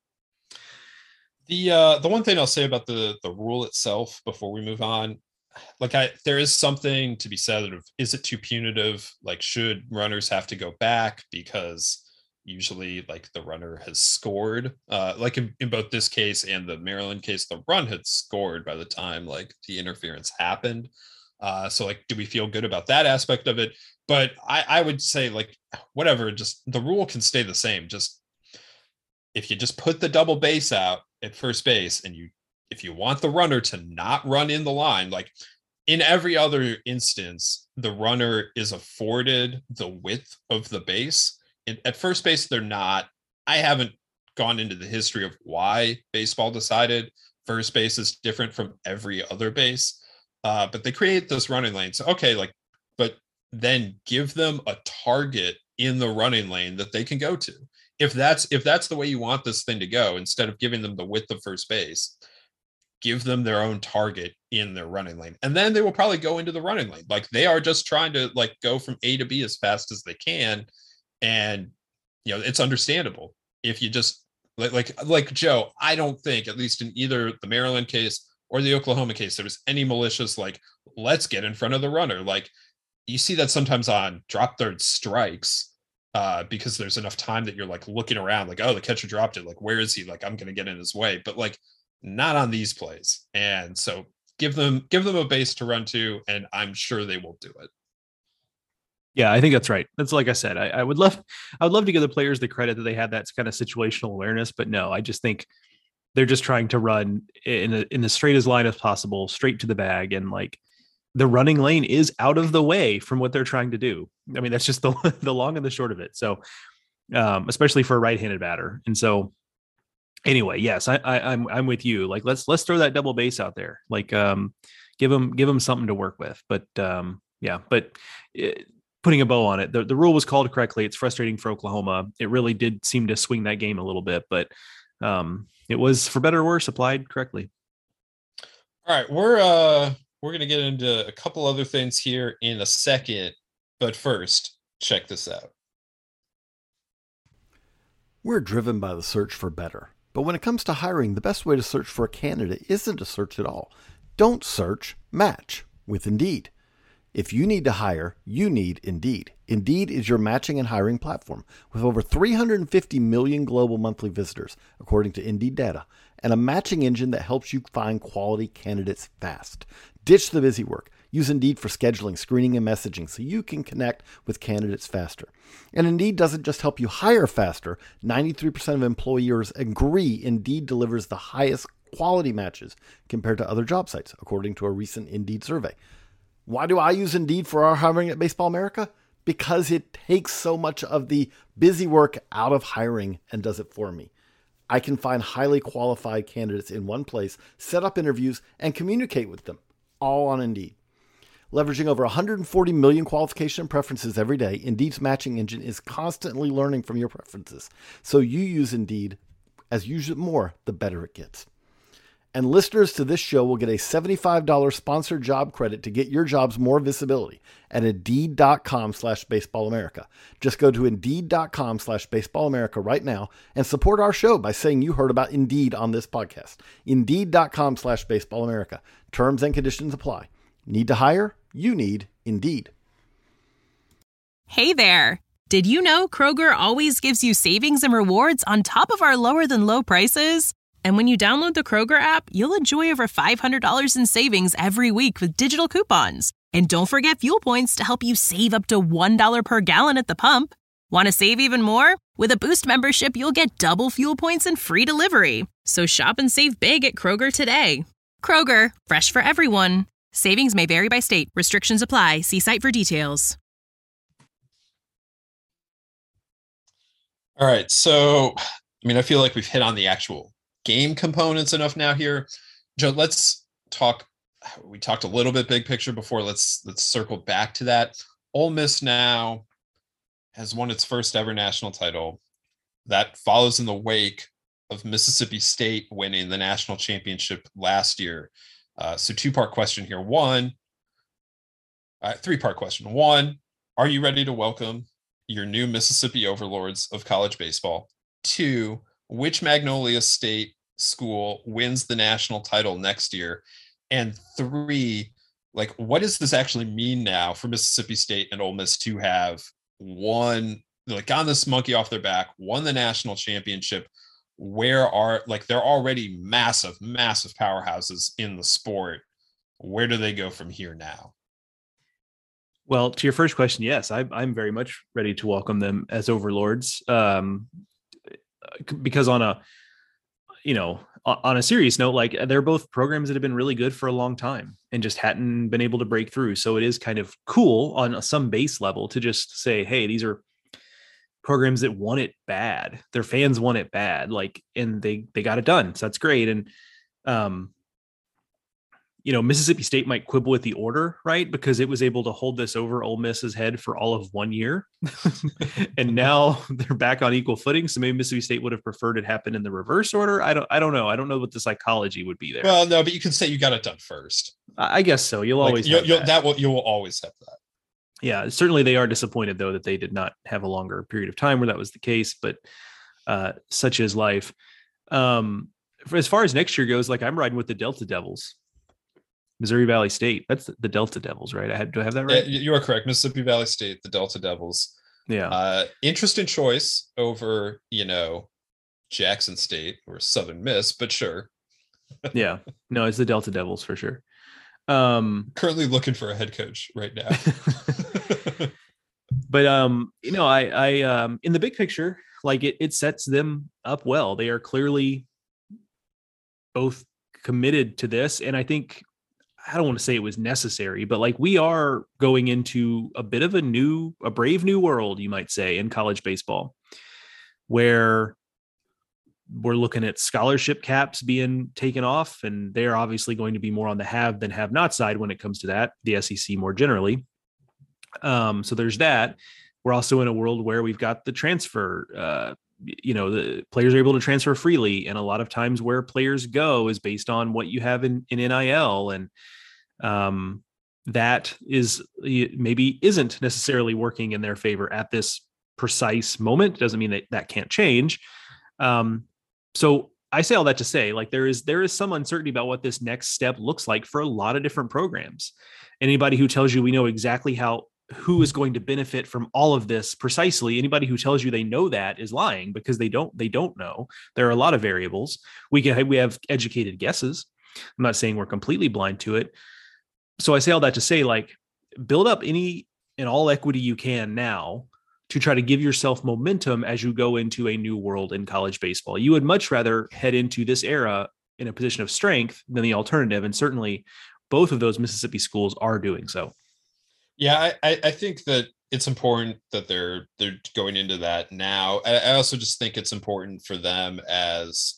S3: The one thing I'll say about the rule itself before we move on, like there is something to be said of, is it too punitive? Like, should runners have to go back because usually like the runner has scored, like in both this case and the Maryland case, the run had scored by the time like the interference happened. So like, do we feel good about that aspect of it? But I would say like, whatever, just the rule can stay the same. Just if you just put the double base out at first base, and if you want the runner to not run in the line, like in every other instance, the runner is afforded the width of the base. At first base, they're not. I haven't gone into the history of why baseball decided first base is different from every other base. But they create this running lane. So, okay, like, but then give them a target in the running lane that they can go to. If that's the way you want this thing to go, instead of giving them the width of first base, give them their own target in their running lane. And then they will probably go into the running lane. Like, they are just trying to like go from A to B as fast as they can. And, it's understandable if you just like Joe, I don't think, at least in either the Maryland case or the Oklahoma case, there was any malicious, like, let's get in front of the runner. Like, you see that sometimes on drop third strikes, because there's enough time that you're like looking around, like, oh, the catcher dropped it. Like, where is he? Like, I'm going to get in his way, but like not on these plays. And so give them a base to run to, and I'm sure they will do it.
S4: Yeah, I think that's right. That's, like I said, I would love to give the players the credit that they had that kind of situational awareness, but no, I just think they're just trying to run in the straightest line as possible, straight to the bag. And like, the running lane is out of the way from what they're trying to do. I mean, that's just the long and the short of it. So, especially for a right-handed batter. And so anyway, yes, I'm with you. Like, let's throw that double base out there. Like, give them something to work with. But putting a bow on it, the rule was called correctly. It's frustrating for Oklahoma. It really did seem to swing that game a little bit, but it was, for better or worse, applied correctly.
S3: All right, we're going to get into a couple other things here in a second, but first, check this out.
S1: We're driven by the search for better. But when it comes to hiring, the best way to search for a candidate isn't to search at all. Don't search, match with Indeed. If you need to hire, you need Indeed. Indeed is your matching and hiring platform with over 350 million global monthly visitors, according to Indeed data, and a matching engine that helps you find quality candidates fast. Ditch the busy work. Use Indeed for scheduling, screening, and messaging so you can connect with candidates faster. And Indeed doesn't just help you hire faster. 93% of employers agree Indeed delivers the highest quality matches compared to other job sites, according to a recent Indeed survey. Why do I use Indeed for our hiring at Baseball America? Because it takes so much of the busy work out of hiring and does it for me. I can find highly qualified candidates in one place, set up interviews, and communicate with them, all on Indeed. Leveraging over 140 million qualification and preferences every day, Indeed's matching engine is constantly learning from your preferences. So you use Indeed. As you use it more, the better it gets. And listeners to this show will get a $75 sponsored job credit to get your jobs more visibility at Indeed.com/BaseballAmerica. Just go to Indeed.com/BaseballAmerica right now and support our show by saying you heard about Indeed on this podcast. Indeed.com/BaseballAmerica. Terms and conditions apply. Need to hire? You need Indeed.
S2: Hey there. Did you know Kroger always gives you savings and rewards on top of our lower than low prices? And when you download the Kroger app, you'll enjoy over $500 in savings every week with digital coupons. And don't forget fuel points to help you save up to $1 per gallon at the pump. Want to save even more? With a Boost membership, you'll get double fuel points and free delivery. So shop and save big at Kroger today. Kroger, fresh for everyone. Savings may vary by state. Restrictions apply. See site for details.
S3: All right. So, I feel like we've hit on the actual game components enough now here. Joe, let's talk. We talked a little bit big picture before. Let's circle back to that. Ole Miss now has won its first ever national title. That follows in the wake of Mississippi State winning the national championship last year. So two-part question here. Three-part question. One, are you ready to welcome your new Mississippi overlords of college baseball? Two, which Magnolia State school wins the national title next year? And three, what does this actually mean now for Mississippi State and Ole Miss to have won, gotten this monkey off their back, won the national championship? Where are they're already massive powerhouses in the sport. Where do they go from here now?
S4: Well, to your first question, yes, I'm very much ready to welcome them as overlords. Because on a serious note, they're both programs that have been really good for a long time and just hadn't been able to break through. So it is kind of cool on some base level to just say, hey, these are programs that want it bad. Their fans want it bad, and they got it done. So that's great. And, Mississippi State might quibble with the order, right? Because it was able to hold this over Ole Miss's head for all of 1 year. And now they're back on equal footing. So maybe Mississippi State would have preferred it happen in the reverse order. I don't know. I don't know what the psychology would be there.
S3: Well, no, but you can say you got it done first.
S4: I guess so. You'll always
S3: you will always have that.
S4: Yeah, certainly they are disappointed, though, that they did not have a longer period of time where that was the case, but such is life. As far as next year goes, I'm riding with the Delta Devils. Missouri Valley State. That's the Delta Devils, right? Do I have that right?
S3: You are correct. Mississippi Valley State, the Delta Devils.
S4: Yeah.
S3: Interesting choice over, Jackson State or Southern Miss, but sure.
S4: Yeah. No, it's the Delta Devils for sure.
S3: Currently looking for a head coach right now.
S4: But I in the big picture, it sets them up well. They are clearly both committed to this, and I think, I don't want to say it was necessary, but we are going into a bit of a brave new world, you might say, in college baseball, where we're looking at scholarship caps being taken off, and they're obviously going to be more on the have than have not side when it comes to that, the SEC more generally. So there's that. We're also in a world where we've got the transfer, the players are able to transfer freely. And a lot of times where players go is based on what you have in NIL. And that is maybe isn't necessarily working in their favor at this precise moment. It doesn't mean that that can't change. So I say all that to say, like, there is some uncertainty about what this next step looks like for a lot of different programs. Anybody who tells you we know exactly who is going to benefit from all of this precisely, anybody who tells you they know that is lying, because they don't know. There are a lot of variables. We have educated guesses. I'm not saying we're completely blind to it. So I say all that to say, like, build up any and all equity you can now to try to give yourself momentum as you go into a new world in college baseball. You would much rather head into this era in a position of strength than the alternative. And certainly both of those Mississippi schools are doing so.
S3: Yeah, I think that it's important that they're going into that now. I also just think it's important for them as,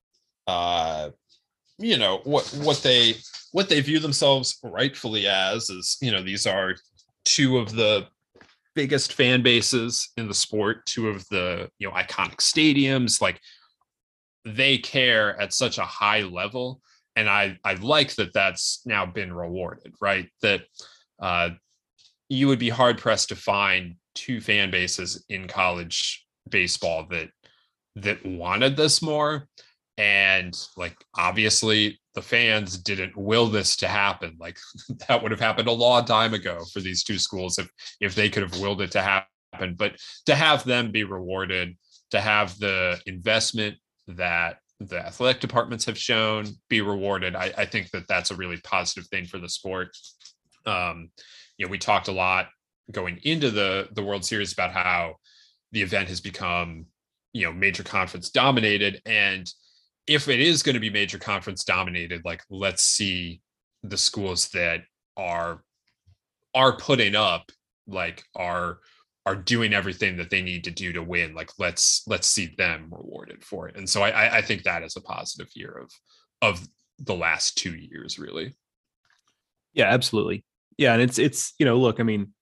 S3: what they view themselves rightfully as is, these are two of the biggest fan bases in the sport, two of the, iconic stadiums. Like, they care at such a high level. And I like that that's now been rewarded, right? That, you would be hard pressed to find two fan bases in college baseball that wanted this more. And, like, obviously the fans didn't will this to happen. Like, that would have happened a long time ago for these two schools if they could have willed it to happen. But to have them be rewarded, to have the investment that the athletic departments have shown be rewarded, I think that that's a really positive thing for the sport. We talked a lot going into the World Series about how the event has become, major conference dominated. And if it is going to be major conference dominated, like, let's see the schools that are putting up, like, are doing everything that they need to do to win. Like, let's see them rewarded for it. And so I think that is a positive year of the last 2 years, really.
S4: Yeah, absolutely. Yeah. And it's, look, I mean,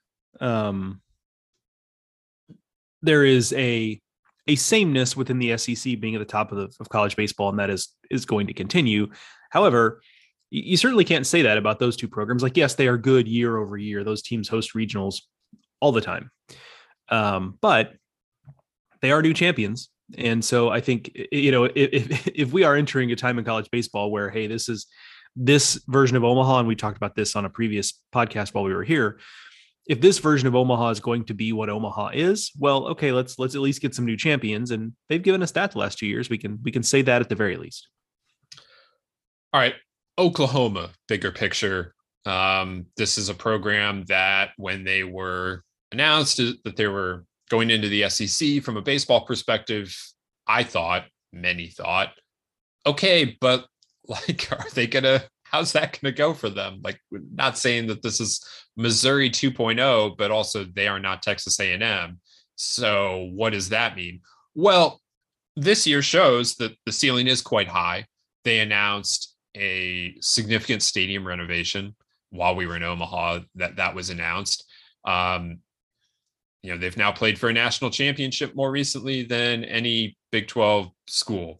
S4: there is a sameness within the SEC being at the top of college baseball, and that is going to continue. However, you certainly can't say that about those two programs. Like, yes, they are good year over year. Those teams host regionals all the time. But they are new champions. And so I think, if we are entering a time in college baseball where, hey, this version of Omaha, and we talked about this on a previous podcast while we were here, if this version of Omaha is going to be what Omaha is, well, okay, let's at least get some new champions. And they've given us that the last 2 years. We can say that at the very least.
S3: All right. Oklahoma, bigger picture. This is a program that, when they were announced that they were going into the SEC from a baseball perspective, many thought, okay, but, like, how's that gonna go for them? Like, not saying that this is Missouri 2.0, but also they are not Texas A&M. So what does that mean? Well, this year shows that the ceiling is quite high. They announced a significant stadium renovation while we were in Omaha. That was announced. They've now played for a national championship more recently than any Big 12 school.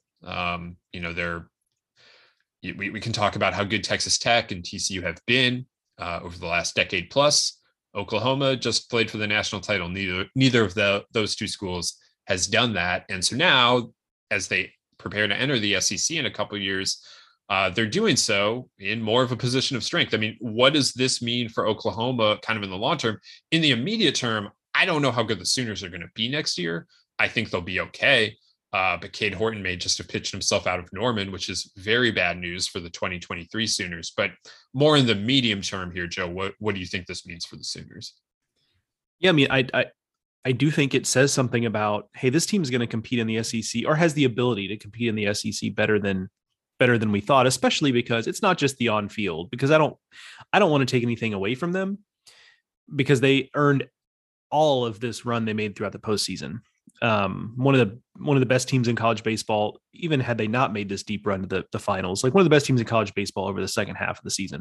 S3: We can talk about how good Texas Tech and TCU have been over the last decade plus. Oklahoma just played for the national title. Neither of those two schools has done that. And so now, as they prepare to enter the SEC in a couple of years, they're doing so in more of a position of strength. I mean, what does this mean for Oklahoma kind of in the long term? In the immediate term, I don't know how good the Sooners are going to be next year. I think they'll be okay. But Cade Horton may just have pitched himself out of Norman, which is very bad news for the 2023 Sooners. But more in the medium term here, Joe, what do you think this means for the Sooners?
S4: Yeah, I mean, I do think it says something about, hey, this team is going to compete in the SEC, or has the ability to compete in the SEC better than we thought, especially because it's not just the on field, because I don't want to take anything away from them, because they earned all of this run they made throughout the postseason. One of the best teams in college baseball, even had they not made this deep run to the finals, like one of the best teams in college baseball over the second half of the season.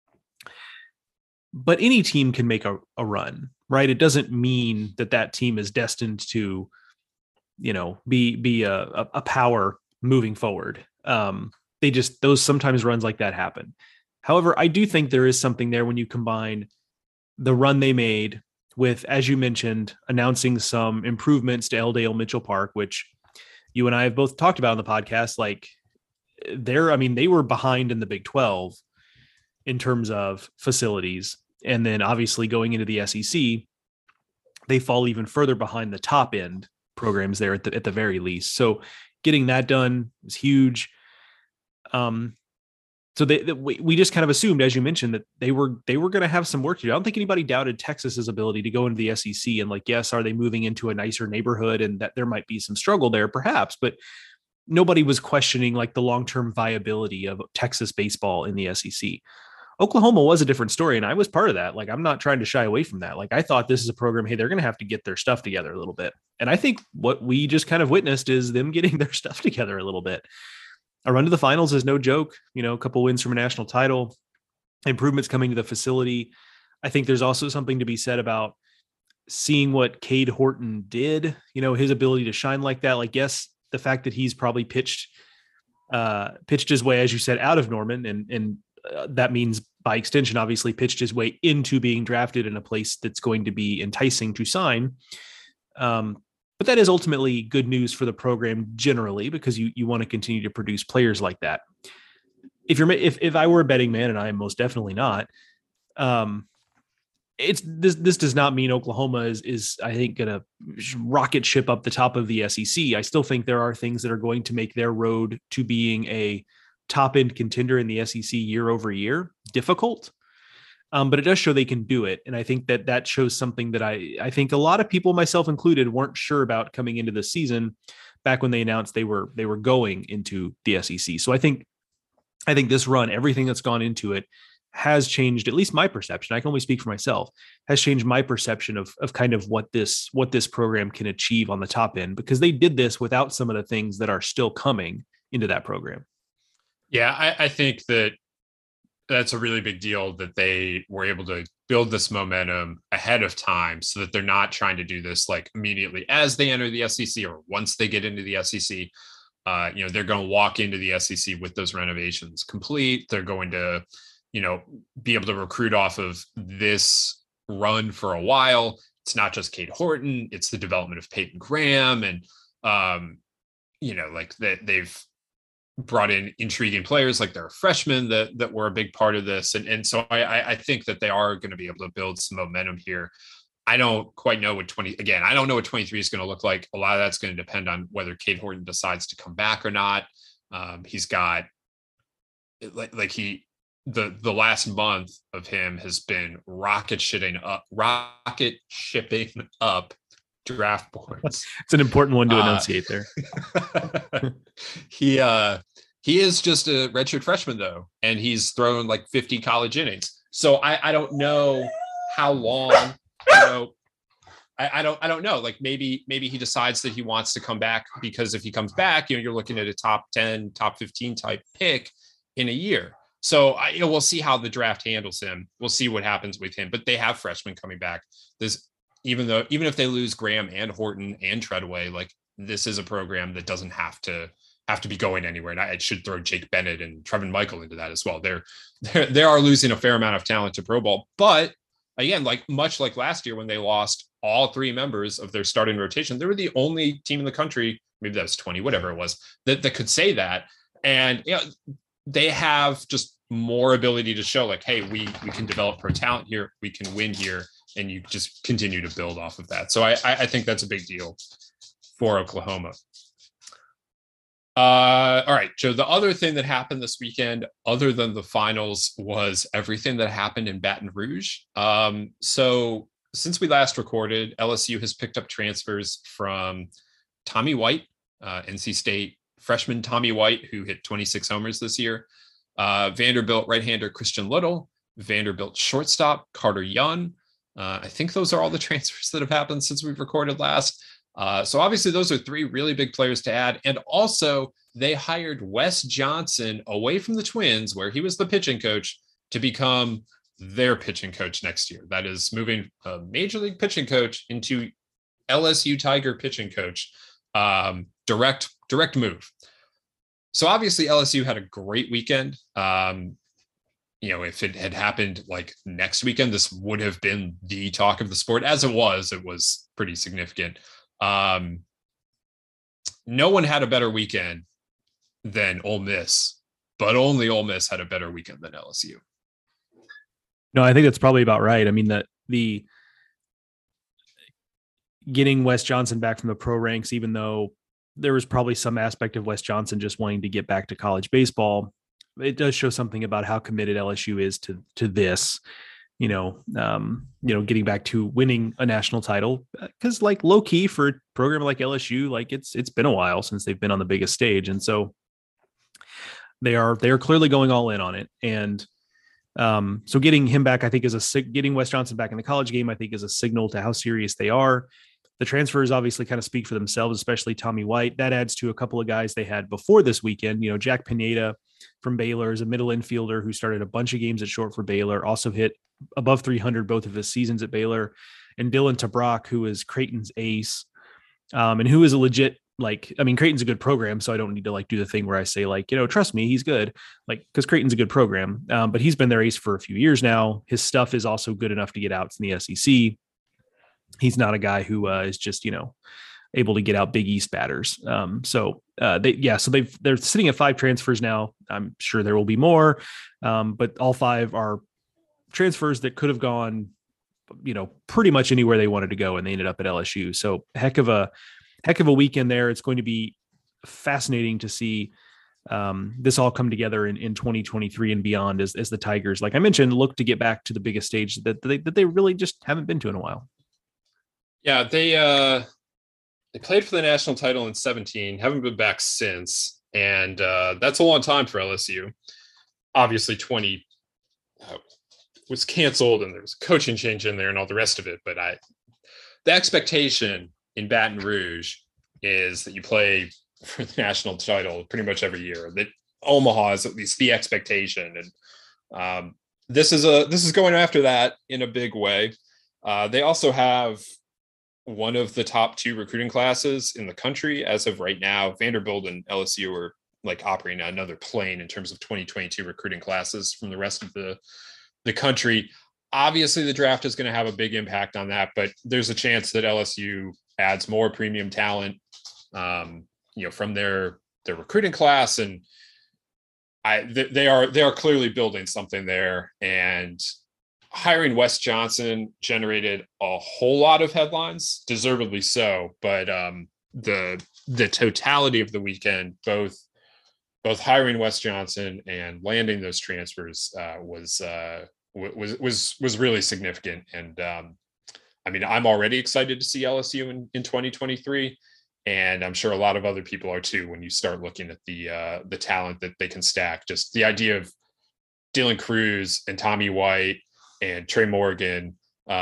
S4: But any team can make a run, right? It doesn't mean that team is destined to, be a power moving forward. Those sometimes runs like that happen. However, I do think there is something there when you combine the run they made with, as you mentioned, announcing some improvements to L. Mitchell Park, which you and I have both talked about on the podcast. Like they were behind in the Big 12 in terms of facilities. And then obviously going into the SEC, they fall even further behind the top end programs there at the very least. So getting that done is huge. So we just kind of assumed, as you mentioned, that they were going to have some work to do. I don't think anybody doubted Texas's ability to go into the SEC and like, yes, are they moving into a nicer neighborhood and that there might be some struggle there, perhaps, but nobody was questioning like the long-term viability of Texas baseball in the SEC. Oklahoma was a different story, and I was part of that. Like, I'm not trying to shy away from that. Like, I thought this is a program, hey, they're going to have to get their stuff together a little bit. And I think what we just kind of witnessed is them getting their stuff together a little bit. A run to the finals is no joke. You know, a couple wins from a national title, improvements coming to the facility. I think there's also something to be said about seeing what Cade Horton did, you know, his ability to shine like that. Like, yes, the fact that he's probably pitched his way, as you said, out of Norman, and that means by extension, obviously pitched his way into being drafted in a place that's going to be enticing to sign. But that is ultimately good news for the program generally, because you want to continue to produce players like that. If I were a betting man, and I am most definitely not, this does not mean Oklahoma is I think going to rocket ship up the top of the SEC. I still think there are things that are going to make their road to being a top end contender in the SEC year over year difficult. But it does show they can do it. And I think that shows something that I think a lot of people, myself included, weren't sure about coming into the season back when they announced they were going into the SEC. So I think this run, everything that's gone into it, has changed at least my perception. I can only speak for myself, has changed my perception of kind of what this program can achieve on the top end, because they did this without some of the things that are still coming into that program.
S5: Yeah, I think that's a really big deal that they were able to build this momentum ahead of time so that they're not trying to do this like immediately as they enter the SEC or once they get into the SEC. They're going to walk into the SEC with those renovations complete. They're going to, be able to recruit off of this run for a while. It's not just Cade Horton, it's the development of Peyton Graham. And, they've brought in intriguing players like their freshmen that were a big part of this. And so I think that they are going to be able to build some momentum here. I don't quite know what 23 is going to look like. A lot of that's going to depend on whether Cade Horton decides to come back or not. He's got the last month of him has been rocket shipping up draft boards.
S4: It's an important one to enunciate there.
S5: He is just a redshirt freshman though, and he's thrown like 50 college innings. So I don't know how long. I don't know. Like maybe he decides that he wants to come back, because if he comes back, you're looking at a top 10, top 15 type pick in a year. So we'll see how the draft handles him. We'll see what happens with him. But they have freshmen coming back. Even if they lose Graham and Horton and Treadway, like this is a program that doesn't have to be going anywhere. And I should throw Jake Bennett and Trevin Michael into that as well. They are losing a fair amount of talent to pro ball, but again, much like last year when they lost all three members of their starting rotation, they were the only team in the country, maybe that was 20, whatever it was, that could say that. And they have just more ability to show like, hey, we can develop pro talent here, we can win here, and you just continue to build off of that. So I think that's a big deal for Oklahoma. All right, Joe, the other thing that happened this weekend, other than the finals, was everything that happened in Baton Rouge. So since we last recorded, LSU has picked up transfers from Tommy White, NC State freshman Tommy White, who hit 26 homers this year, Vanderbilt right-hander Christian Little, Vanderbilt shortstop Carter Young. I think those are all the transfers that have happened since we've recorded last. So obviously those are three really big players to add. And also they hired Wes Johnson away from the Twins, where he was the pitching coach, to become their pitching coach next year. That is moving a major league pitching coach into LSU Tiger pitching coach. Direct move. So obviously LSU had a great weekend. if it had happened like next weekend, this would have been the talk of the sport. As it was pretty significant. No one had a better weekend than Ole Miss, but only Ole Miss had a better weekend than LSU.
S4: No, I think that's probably about right. I mean, the getting Wes Johnson back from the pro ranks, even though there was probably some aspect of Wes Johnson just wanting to get back to college baseball, it does show something about how committed LSU is to this, getting back to winning a national title, because like low key for a program like LSU, like it's been a while since they've been on the biggest stage. And so they are clearly going all in on it. And so getting him back, I think getting Wes Johnson back in the college game, I think is a signal to how serious they are. The transfers obviously kind of speak for themselves, especially Tommy White. That adds to a couple of guys they had before this weekend. Jack Pineda from Baylor is a middle infielder who started a bunch of games at short for Baylor, also hit above 300 both of his seasons at Baylor. And Dylan Tabrock, who is Creighton's ace, and who is a legit, Creighton's a good program, so I don't need to do the thing where I say trust me, he's good, because Creighton's a good program. But he's been their ace for a few years now. His stuff is also good enough to get outs in the SEC. He's not a guy who is just, able to get out Big East batters. So they're sitting at 5 transfers now. I'm sure there will be more, but all 5 are transfers that could have gone, pretty much anywhere they wanted to go, and they ended up at LSU. So heck of a weekend there. It's going to be fascinating to see this all come together in 2023 and beyond as the Tigers, like I mentioned, look to get back to the biggest stage that they really just haven't been to in a while.
S5: Yeah, they played for the national title in 2017, haven't been back since, and that's a long time for LSU. Obviously, 20 was canceled, and there was a coaching change in there and all the rest of it. But the expectation in Baton Rouge is that you play for the national title pretty much every year. That Omaha is at least the expectation, and this is going after that in a big way. They also have one of the top 2 recruiting classes in the country as of right now. Vanderbilt and LSU are operating on another plane in terms of 2022 recruiting classes from the rest of the country. Obviously, the draft is going to have a big impact on that, but there's a chance that LSU adds more premium talent, from their recruiting class, and they are clearly building something there. And hiring Wes Johnson generated a whole lot of headlines, deservedly so. But the totality of the weekend, both hiring Wes Johnson and landing those transfers, was really significant. And I'm already excited to see LSU in 2023, and I'm sure a lot of other people are too when you start looking at the talent that they can stack. Just the idea of Dylan Cruz and Tommy White and Trey Morgan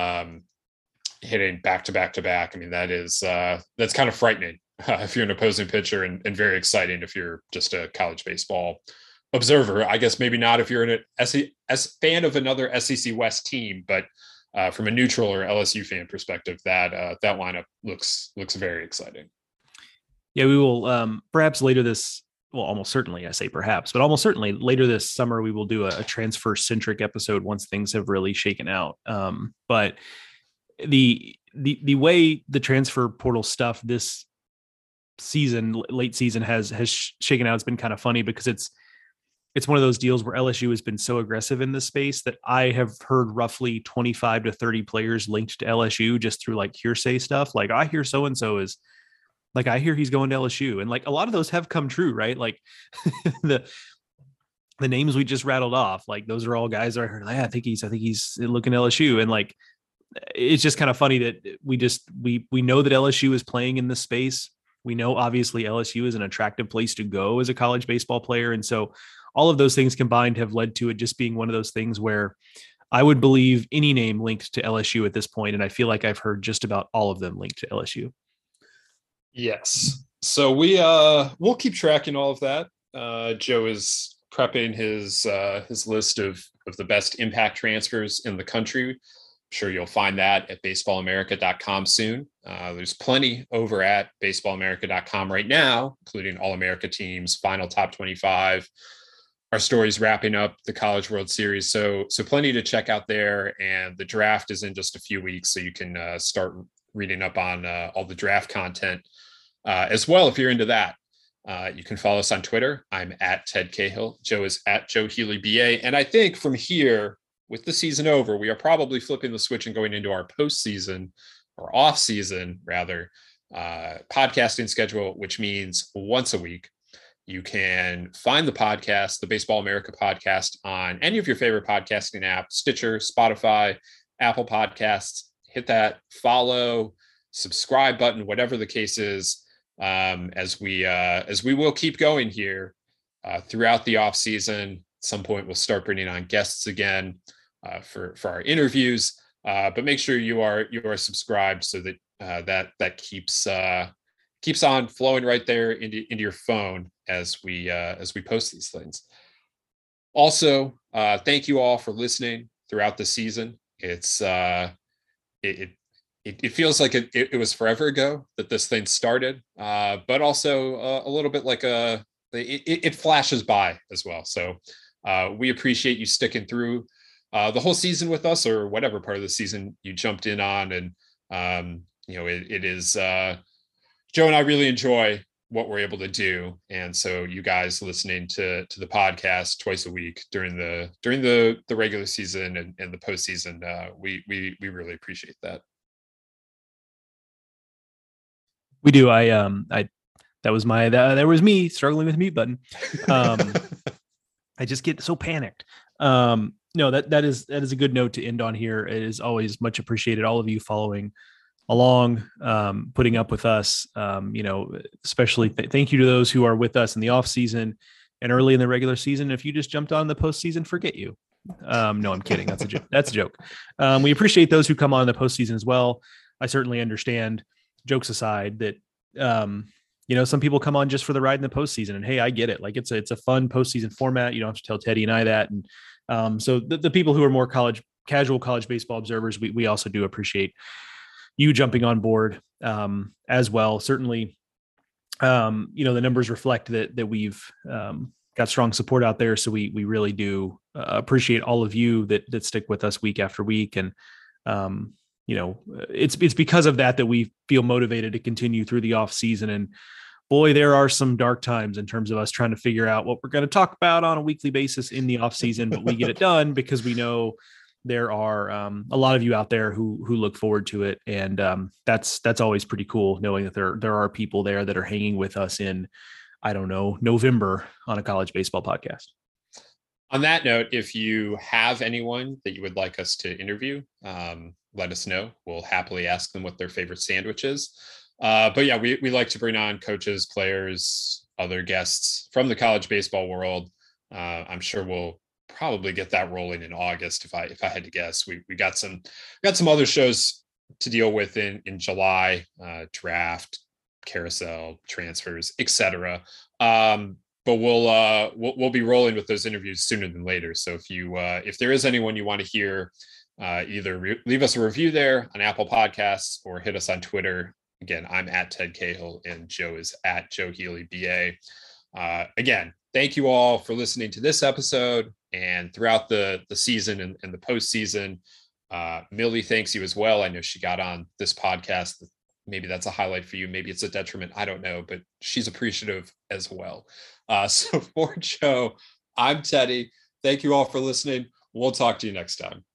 S5: hitting back to back to back. That's kind of frightening if you're an opposing pitcher, and very exciting if you're just a college baseball observer. I guess maybe not if you're an fan of another SEC West team, but from a neutral or LSU fan perspective, that lineup looks very exciting.
S4: Yeah, we will perhaps later this. Well, almost certainly, I say perhaps, but almost certainly later this summer, we will do a transfer-centric episode once things have really shaken out. But the way the transfer portal stuff this season, late season, has shaken out, it's been kind of funny, because it's one of those deals where LSU has been so aggressive in this space that I have heard roughly 25 to 30 players linked to LSU just through hearsay stuff. I hear so-and-so is. I hear he's going to LSU, and a lot of those have come true, right? The names we just rattled off, those are all guys that I heard. I think he's looking at LSU, and it's just kind of funny that we know that LSU is playing in this space. We know obviously LSU is an attractive place to go as a college baseball player, and so all of those things combined have led to it just being one of those things where I would believe any name linked to LSU at this point, and I feel like I've heard just about all of them linked to LSU.
S5: Yes. So we'll keep tracking all of that. Joe is prepping his list of the best impact transfers in the country. I'm sure you'll find that at baseballamerica.com soon. There's plenty over at baseballamerica.com right now, including All-America teams, final top 25, our stories wrapping up the College World Series. So plenty to check out there. And the draft is in just a few weeks, so you can start reading up on all the draft content as well if you're into that. You can follow us on Twitter. I'm at Ted Cahill. Joe is at Joe Healy BA. And I think from here, with the season over, we are probably flipping the switch and going into our postseason, or off season rather, podcasting schedule, which means once a week. You can find the podcast, the Baseball America podcast, on any of your favorite podcasting apps: Stitcher, Spotify, Apple Podcasts. Hit that follow, subscribe button, whatever the case is, as we will keep going here throughout the off season. At some point, we'll start bringing on guests again for our interviews. But make sure you are subscribed so that that keeps on flowing right there into your phone as we post these things. Also, thank you all for listening throughout the season. It's it feels like it was forever ago that this thing started, but also a little bit like it flashes by as well. So we appreciate you sticking through the whole season with us, or whatever part of the season you jumped in on. And it is Joe and I really enjoy what we're able to do, and so you guys listening to the podcast twice a week during the regular season and the postseason, we really appreciate that.
S4: We do. That was me struggling with the mute button. I just get so panicked. No, that is a good note to end on here. It is always much appreciated. All of you following along, putting up with us, especially thank you to those who are with us in the off season and early in the regular season. If you just jumped on the postseason, forget you. No, I'm kidding. That's a joke. That's a joke. We appreciate those who come on the postseason as well. I certainly understand, jokes aside, that, some people come on just for the ride in the postseason, and hey, I get it. Like it's a fun postseason format. You don't have to tell Teddy and I that. And so the people who are more casual college baseball observers, we also do appreciate you jumping on board as well. Certainly, the numbers reflect that we've got strong support out there. So we really do appreciate all of you that stick with us week after week. And, it's because of that we feel motivated to continue through the off season. And boy, there are some dark times in terms of us trying to figure out what we're going to talk about on a weekly basis in the off season, but we get it done because we know there are a lot of you out there who look forward to it. And that's always pretty cool, knowing that there are people there that are hanging with us in, I don't know, November on a college baseball podcast.
S5: On that note, if you have anyone that you would like us to interview, let us know. We'll happily ask them what their favorite sandwich is. But yeah, we like to bring on coaches, players, other guests from the college baseball world. I'm sure we'll probably get that rolling in August. If I had to guess, we got some other shows to deal with in July, draft, carousel, transfers, etc. But we'll be rolling with those interviews sooner than later. So if there is anyone you want to hear, either leave us a review there on Apple Podcasts or hit us on Twitter. Again, I'm at Ted Cahill and Joe is at Joe Healy BA. Again, thank you all for listening to this episode and throughout the season and the postseason. Millie thanks you as well. I know she got on this podcast. Maybe that's a highlight for you. Maybe it's a detriment. I don't know, but she's appreciative as well. So for Joe, I'm Teddy. Thank you all for listening. We'll talk to you next time.